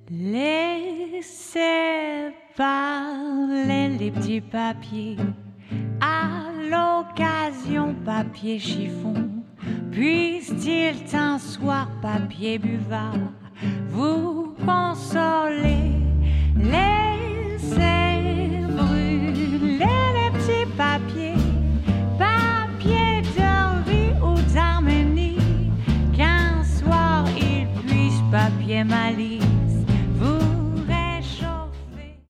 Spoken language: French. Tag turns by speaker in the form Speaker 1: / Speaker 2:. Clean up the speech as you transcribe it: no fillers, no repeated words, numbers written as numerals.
Speaker 1: Laissez parler les petits papiers, à l'occasion papier chiffon, puisse-t-il un soir papier buvard vous consoler